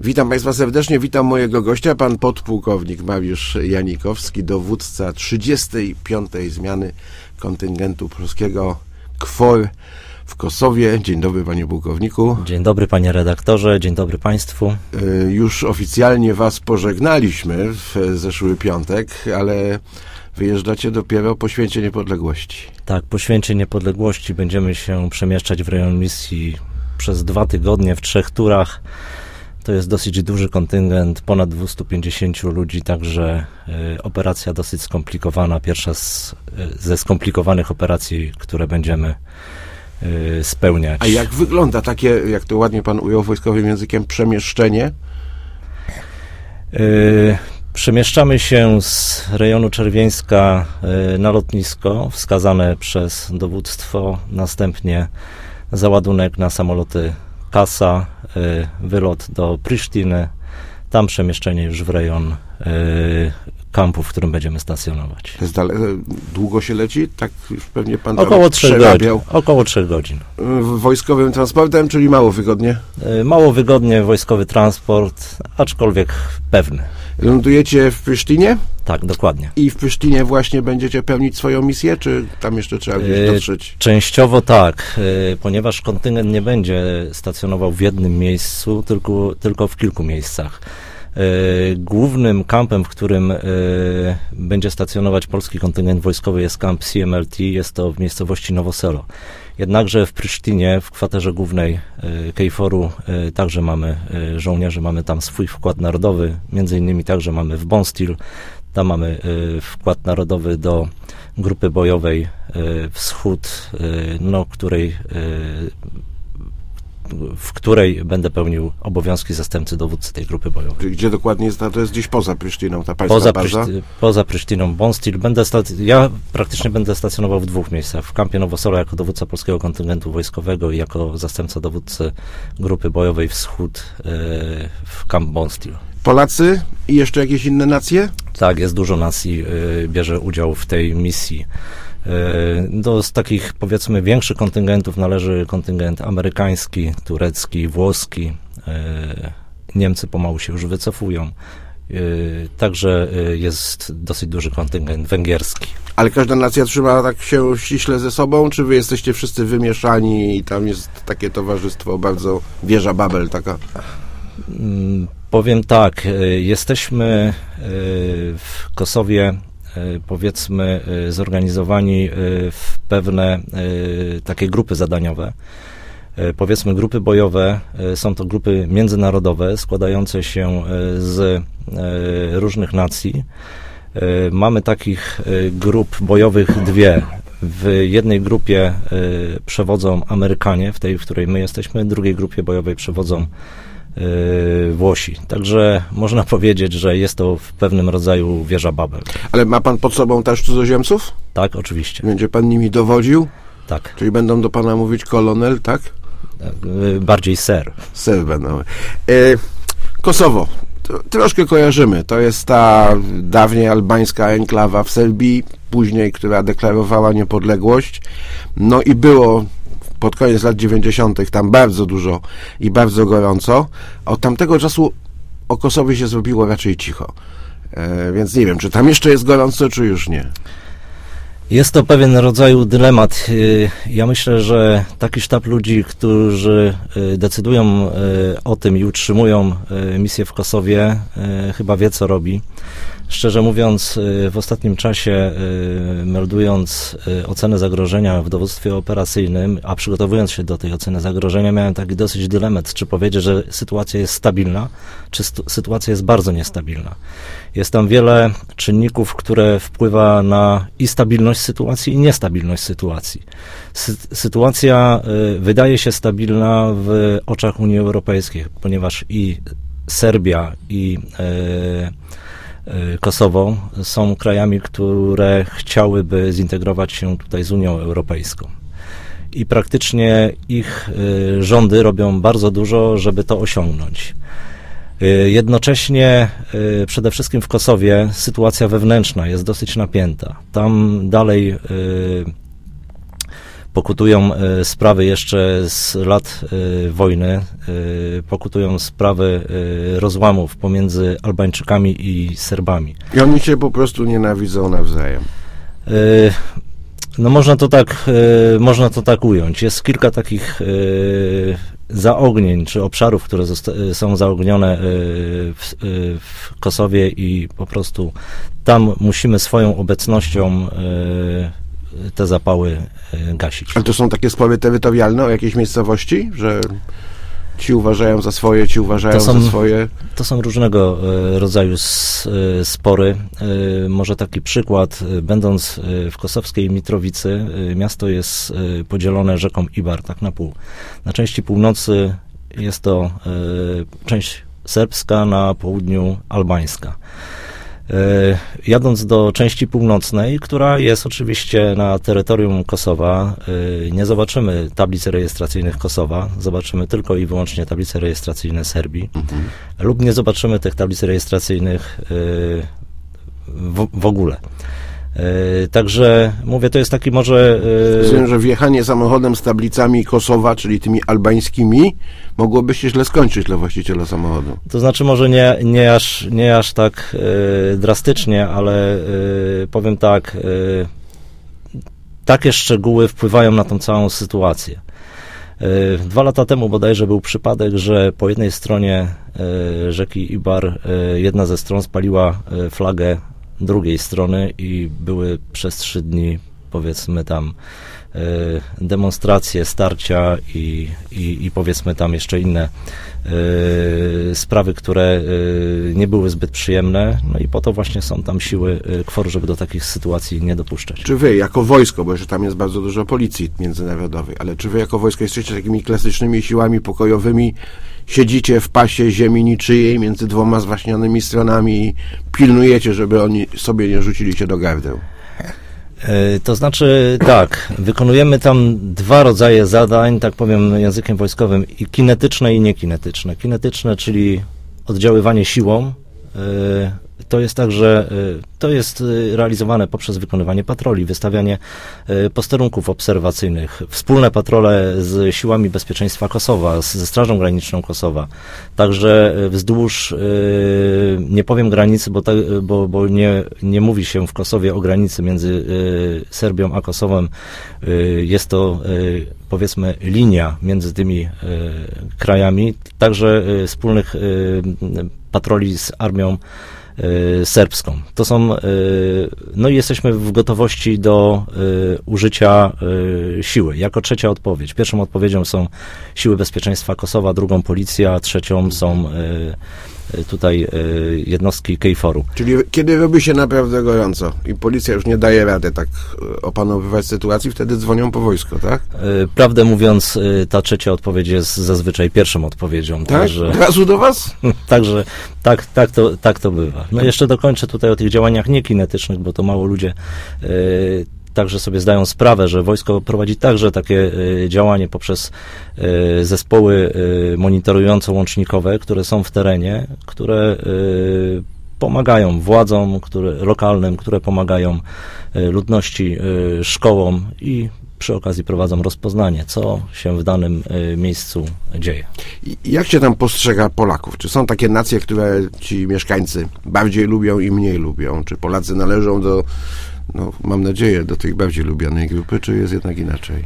Witam Państwa serdecznie, witam mojego gościa, pan podpułkownik Mariusz Janikowski, dowódca 35. zmiany kontyngentu polskiego KFOR w Kosowie. Dzień dobry, panie pułkowniku. Dzień dobry, panie redaktorze, dzień dobry państwu. Już oficjalnie was pożegnaliśmy w zeszły piątek, ale wyjeżdżacie dopiero po Święcie Niepodległości. Tak, po Święcie Niepodległości będziemy się przemieszczać w rejon misji przez 2 tygodnie w 3 turach. To jest dosyć duży kontyngent, ponad 250 ludzi, także operacja dosyć skomplikowana. Pierwsza ze skomplikowanych operacji, które będziemy spełniać. A jak wygląda takie, jak to ładnie pan ujął wojskowym językiem, przemieszczenie? Przemieszczamy się z rejonu Czerwieńska na lotnisko wskazane przez dowództwo, następnie załadunek na samoloty Kasa, wylot do Prisztiny, tam przemieszczenie już w rejon kampu, w którym będziemy stacjonować. To jest długo się leci? Tak już pewnie pan około 3 godzin. Około 3 godzin. Wojskowym transportem, czyli mało wygodnie? Mało wygodnie, wojskowy transport, aczkolwiek pewny. Lądujecie w Prisztinie? Tak, dokładnie. I w Prisztinie właśnie będziecie pełnić swoją misję, czy tam jeszcze trzeba gdzieś dotrzeć? Częściowo tak, ponieważ kontyngent nie będzie stacjonował w jednym miejscu, tylko w kilku miejscach. Głównym kampem, w którym będzie stacjonować polski kontyngent wojskowy, jest kamp CMLT, jest to w miejscowości Nowoselo. Jednakże w Prisztinie, w kwaterze głównej KFOR-u także mamy żołnierzy, mamy tam swój wkład narodowy, między innymi także mamy w Bonstil, tam mamy wkład narodowy do grupy bojowej Wschód, w której będę pełnił obowiązki zastępcy dowódcy tej grupy bojowej. Czyli gdzie dokładnie jest, to jest gdzieś poza Prisztiną, ta pańska baza? Poza Prisztiną, Bonstil. Ja praktycznie będę stacjonował w 2 miejscach. W kampie Nowoselo jako dowódca polskiego kontyngentu wojskowego i jako zastępca dowódcy grupy bojowej Wschód w kamp Bonstil. Polacy i jeszcze jakieś inne nacje? Tak, jest dużo nacji, bierze udział w tej misji. Z takich, powiedzmy, większych kontyngentów należy kontyngent amerykański, turecki, włoski. Niemcy pomału się już wycofują. Także jest dosyć duży kontyngent węgierski. Ale każda nacja trzyma tak się ściśle ze sobą, czy wy jesteście wszyscy wymieszani i tam jest takie towarzystwo, bardzo wieża Babel taka? Powiem tak, jesteśmy w Kosowie, powiedzmy, zorganizowani w pewne takie grupy zadaniowe. Powiedzmy, grupy bojowe są to grupy międzynarodowe składające się z różnych nacji. Mamy takich grup bojowych 2. W jednej grupie przewodzą Amerykanie, w tej, w której my jesteśmy, w drugiej grupie bojowej przewodzą Włosi. Także można powiedzieć, że jest to w pewnym rodzaju wieża Babel. Ale ma pan pod sobą też cudzoziemców? Tak, oczywiście. Będzie pan nimi dowodził? Tak. Czyli będą do pana mówić kolonel, tak? Bardziej ser. Ser będą. Kosowo. Troszkę kojarzymy. To jest ta dawniej albańska enklawa w Serbii, później, która deklarowała niepodległość. No i było pod koniec lat 90. tam bardzo dużo i bardzo gorąco. Od tamtego czasu o Kosowie się zrobiło raczej cicho. Więc nie wiem, czy tam jeszcze jest gorąco, czy już nie. Jest to pewien rodzaj dylemat. Ja myślę, że taki sztab ludzi, którzy decydują o tym i utrzymują misję w Kosowie, chyba wie, co robi. Szczerze mówiąc, w ostatnim czasie, meldując ocenę zagrożenia w dowództwie operacyjnym, a przygotowując się do tej oceny zagrożenia, miałem taki dosyć dylemat, czy powiedzieć, że sytuacja jest stabilna, czy sytuacja jest bardzo niestabilna. Jest tam wiele czynników, które wpływa na i stabilność sytuacji, i niestabilność sytuacji. Sytuacja wydaje się stabilna w oczach Unii Europejskiej, ponieważ i Serbia, i Kosowo są krajami, które chciałyby zintegrować się tutaj z Unią Europejską. I praktycznie ich rządy robią bardzo dużo, żeby to osiągnąć. Jednocześnie przede wszystkim w Kosowie sytuacja wewnętrzna jest dosyć napięta. Tam dalej pokutują sprawy jeszcze z lat wojny, pokutują sprawy rozłamów pomiędzy Albańczykami i Serbami. I oni się po prostu nienawidzą nawzajem. No można to tak ująć. Jest kilka takich zaognień, czy obszarów, które są zaognione w Kosowie i po prostu tam musimy swoją obecnością te zapały gasić. Ale to są takie spory terytorialne o jakiejś miejscowości, że ci uważają za swoje, ci uważają za swoje? To są różnego rodzaju spory. Może taki przykład, będąc w kosowskiej Mitrowicy, miasto jest podzielone rzeką Ibar, tak na pół. Na części północy jest to część serbska, na południu albańska. Jadąc do części północnej, która jest oczywiście na terytorium Kosowa, nie zobaczymy tablic rejestracyjnych Kosowa, zobaczymy tylko i wyłącznie tablice rejestracyjne Serbii, lub nie zobaczymy tych tablic rejestracyjnych w ogóle. Także mówię, to jest taki może... Rozumiem, że wjechanie samochodem z tablicami Kosowa, czyli tymi albańskimi, mogłoby się źle skończyć dla właściciela samochodu. To znaczy może nie aż tak drastycznie, ale powiem tak, takie szczegóły wpływają na tą całą sytuację. 2 lata temu bodajże był przypadek, że po jednej stronie rzeki Ibar jedna ze stron spaliła flagę drugiej strony i były przez 3 dni, powiedzmy tam, demonstracje, starcia i powiedzmy tam jeszcze inne sprawy, które nie były zbyt przyjemne, no i po to właśnie są tam siły KFOR, żeby do takich sytuacji nie dopuszczać. Czy wy jako wojsko, bo jeszcze tam jest bardzo dużo policji międzynarodowej, ale czy wy jako wojsko jesteście takimi klasycznymi siłami pokojowymi, siedzicie w pasie ziemi niczyjej między 2 zwaśnionymi stronami i pilnujecie, żeby oni sobie nie rzucili się do gardeł? To znaczy tak, wykonujemy tam 2 rodzaje zadań, tak powiem językiem wojskowym, i kinetyczne i niekinetyczne. Kinetyczne, czyli oddziaływanie siłą, to jest tak, że to jest realizowane poprzez wykonywanie patroli, wystawianie posterunków obserwacyjnych, wspólne patrole z siłami bezpieczeństwa Kosowa, ze Strażą Graniczną Kosowa. Także wzdłuż, nie powiem granicy, bo nie mówi się w Kosowie o granicy między Serbią a Kosowem. Jest to, powiedzmy, linia między tymi krajami. Także wspólnych patroli z armią serbską. To są, no i jesteśmy w gotowości do użycia siły. Jako trzecia odpowiedź. Pierwszą odpowiedzią są siły bezpieczeństwa Kosowa, drugą policja, trzecią są tutaj jednostki KFOR-u. Czyli kiedy robi się naprawdę gorąco i policja już nie daje rady tak opanowywać sytuacji, wtedy dzwonią po wojsko, tak? Prawdę mówiąc, ta trzecia odpowiedź jest zazwyczaj pierwszą odpowiedzią. Tak? Także, od razu do was? Także tak to bywa. No jeszcze dokończę tutaj o tych działaniach niekinetycznych, bo to mało ludzie także sobie zdają sprawę, że wojsko prowadzi także takie działanie poprzez zespoły monitorująco-łącznikowe, które są w terenie, które pomagają władzom lokalnym, które pomagają ludności, szkołom i przy okazji prowadzą rozpoznanie, co się w danym miejscu dzieje. Jak się tam postrzega Polaków? Czy są takie nacje, które ci mieszkańcy bardziej lubią i mniej lubią? Czy Polacy należą do, no, mam nadzieję, do tej bardziej lubianej grupy, czy jest jednak inaczej?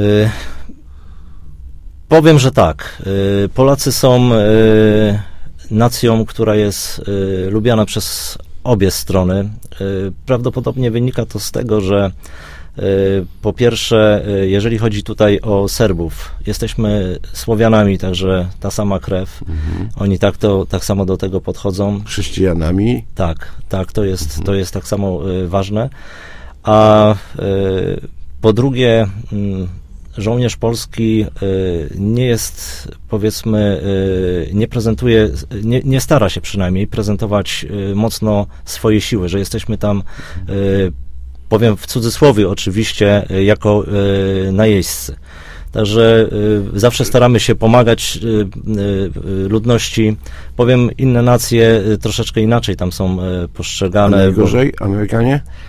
Powiem, że tak. Polacy są nacją, która jest lubiana przez obie strony. Prawdopodobnie wynika to z tego, że po pierwsze, jeżeli chodzi tutaj o Serbów, jesteśmy Słowianami, także ta sama krew. Oni tak samo do tego podchodzą. Chrześcijanami? Tak, to jest tak samo ważne. A po drugie, żołnierz polski nie jest, powiedzmy, nie prezentuje, nie stara się przynajmniej prezentować mocno swoje siły, że jesteśmy tam, powiem w cudzysłowie oczywiście, jako najeźdźcy. Także zawsze staramy się pomagać ludności. Powiem, inne nacje troszeczkę inaczej tam są postrzegane. A najgorzej? Amerykanie?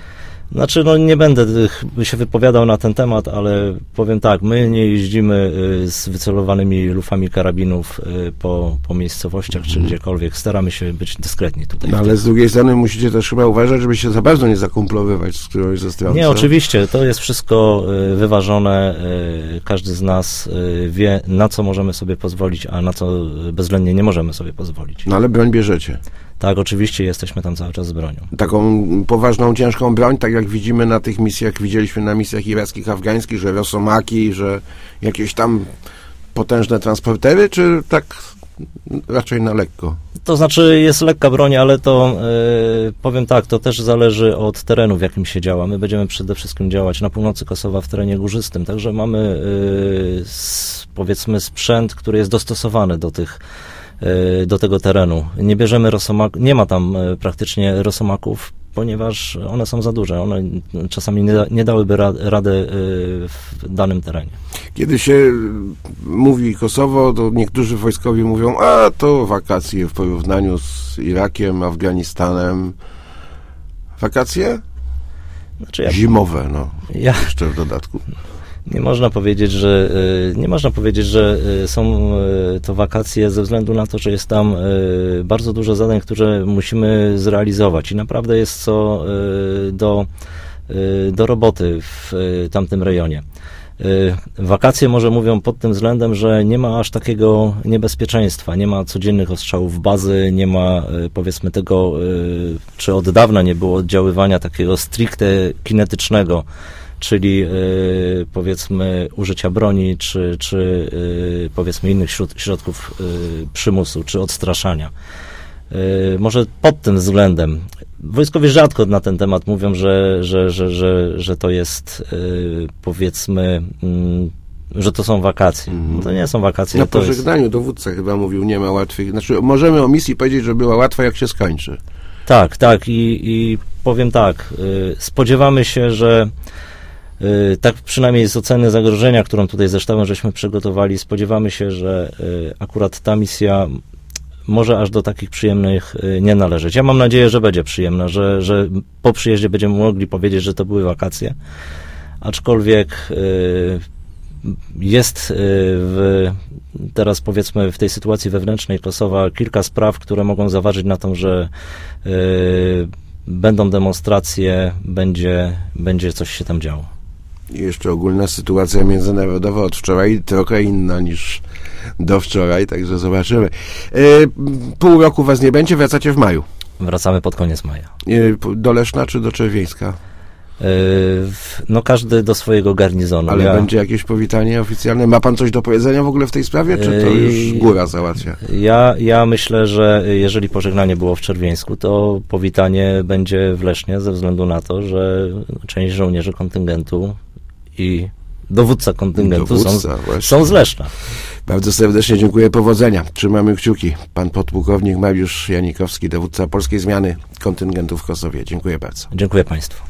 Znaczy, nie będę się wypowiadał na ten temat, ale powiem tak, my nie jeździmy z wycelowanymi lufami karabinów po miejscowościach czy gdziekolwiek. Staramy się być dyskretni tutaj. No, ale z drugiej strony musicie też chyba uważać, żeby się za bardzo nie zakumplowywać z którąś ze stron. Nie, oczywiście, to jest wszystko wyważone. Każdy z nas wie, na co możemy sobie pozwolić, a na co bezwzględnie nie możemy sobie pozwolić. No ale broń bierzecie. Tak, oczywiście jesteśmy tam cały czas z bronią. Taką poważną, ciężką broń, tak jak widzimy na tych misjach, widzieliśmy na misjach irackich, afgańskich, że rosomaki, że jakieś tam potężne transportery, czy tak raczej na lekko? To znaczy jest lekka broń, ale to powiem tak, to też zależy od terenu, w jakim się działa. My będziemy przede wszystkim działać na północy Kosowa w terenie górzystym, także mamy powiedzmy sprzęt, który jest dostosowany do tego terenu. Nie bierzemy rosomaków, nie ma tam praktycznie rosomaków, ponieważ one są za duże. One czasami nie dałyby rady w danym terenie. Kiedy się mówi Kosowo, to niektórzy wojskowi mówią, a to wakacje w porównaniu z Irakiem, Afganistanem. Wakacje? Znaczy zimowe, jeszcze w dodatku. Nie można powiedzieć, że są to wakacje ze względu na to, że jest tam bardzo dużo zadań, które musimy zrealizować i naprawdę jest co do roboty w tamtym rejonie. Wakacje może mówią pod tym względem, że nie ma aż takiego niebezpieczeństwa, nie ma codziennych ostrzałów bazy, nie ma powiedzmy tego, czy od dawna nie było oddziaływania takiego stricte kinetycznego, czyli powiedzmy użycia broni, czy powiedzmy innych środków przymusu, czy odstraszania. Może pod tym względem. Wojskowie rzadko na ten temat mówią, że to jest powiedzmy, że to są wakacje. To nie są wakacje. Na pożegnaniu dowódca chyba mówił, nie ma łatwych. Znaczy, możemy o misji powiedzieć, że była łatwa, jak się skończy. Tak. I powiem tak, spodziewamy się, że tak przynajmniej z oceny zagrożenia, którą tutaj ze sztabem żeśmy przygotowali, spodziewamy się, że akurat ta misja może aż do takich przyjemnych nie należeć. Ja mam nadzieję, że będzie przyjemna, że po przyjeździe będziemy mogli powiedzieć, że to były wakacje, aczkolwiek jest teraz powiedzmy w tej sytuacji wewnętrznej Kosowa kilka spraw, które mogą zaważyć na tym, że będą demonstracje, będzie coś się tam działo. I jeszcze ogólna sytuacja międzynarodowa od wczoraj trochę inna niż do wczoraj, także zobaczymy. Pół roku was nie będzie, wracacie w maju. Wracamy pod koniec maja. Do Leszna czy do Czerwieńska? Każdy do swojego garnizonu. Ale będzie jakieś powitanie oficjalne? Ma pan coś do powiedzenia w ogóle w tej sprawie, czy to już góra załatwia? Ja myślę, że jeżeli pożegnanie było w Czerwieńsku, to powitanie będzie w Lesznie ze względu na to, że część żołnierzy kontyngentu i dowódca kontyngentu są z Leszna. Bardzo serdecznie dziękuję, powodzenia. Trzymamy kciuki. Pan podpułkownik Mariusz Janikowski, dowódca polskiej zmiany kontyngentu w Kosowie. Dziękuję bardzo. Dziękuję państwu.